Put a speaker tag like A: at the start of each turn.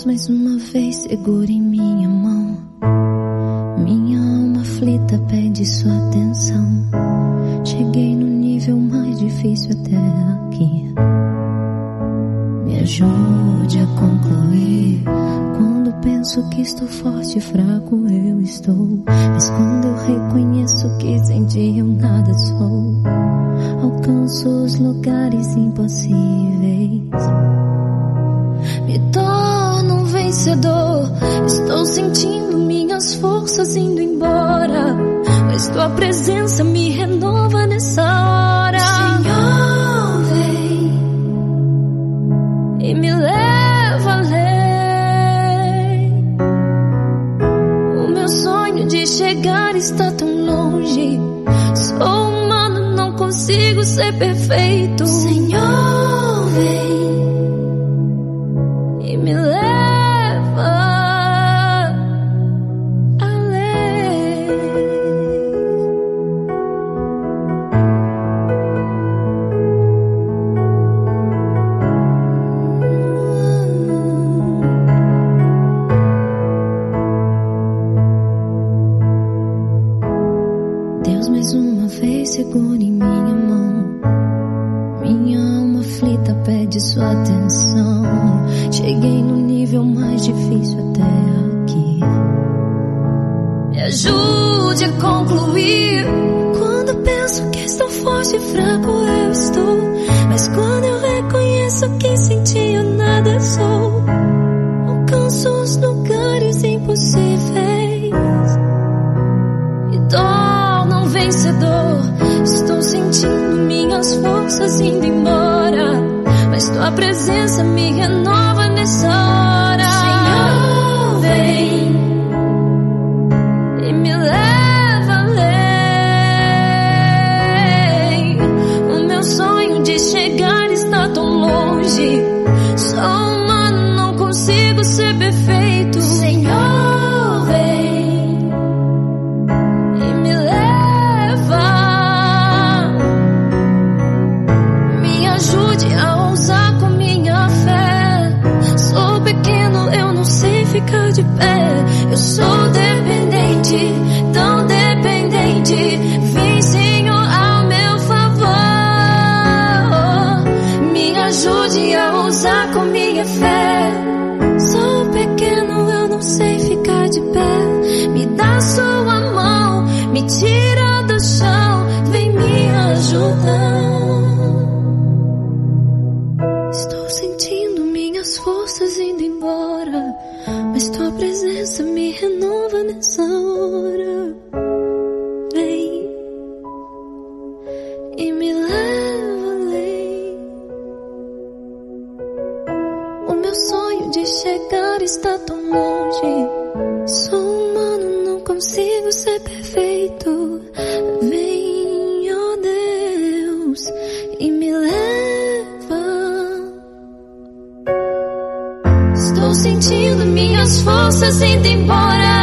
A: Deus, mais uma vez segura em minha mão. Minha alma aflita pede sua atenção. Cheguei no nível mais difícil até aqui. Me ajude a concluir. Quando penso que estou forte, fraco eu estou. Mas quando eu reconheço que sem ti eu nada sou, alcanço os lugares impossíveis. Me torno um vencedor. Estou sentindo minhas forças indo embora, mas tua presença me renova nessa hora. Senhor, vem e me leva além. O meu sonho de chegar está tão longe. Sou humano, não consigo ser perfeito. Senhor, vem e me leva além. Deus, mais uma vez segura em minha mão. Minha alma aflita pede sua atenção. Cheguei no nível mais difícil até aqui. Me ajude a concluir. Quando penso que estou forte e fraco eu estou, mas quando eu reconheço que sem ti eu nada sou, alcanço os lugares impossíveis. Me torno um vencedor. Estou sentindo minhas forças indo embora, mas tua presença me renova nessa hora. Senhor, vem e me leva além. O meu sonho de chegar está tão longe. Sou humano, não consigo ser perfeito. Senhor, vem e me leva. Me ajude a ousar com minha fé. Sou pequeno, eu não sei ficar de pé. Eu sou dependente, tão dependente. Vem, Senhor, ao meu favor. Me ajude a ousar com minha fé. Sou pequeno, eu não sei ficar de pé. Me dá sua mão, me tira do chão. Vem me ajudar. Estou sentindo minhas forças indo embora, mas tua presença me renova nessa hora. Vem e me leva além. O meu sonho de chegar está tão longe. Sou humano, não consigo ser perfeito. Vem, ó Deus, e me leva. Estou sentindo minhas forças indo embora,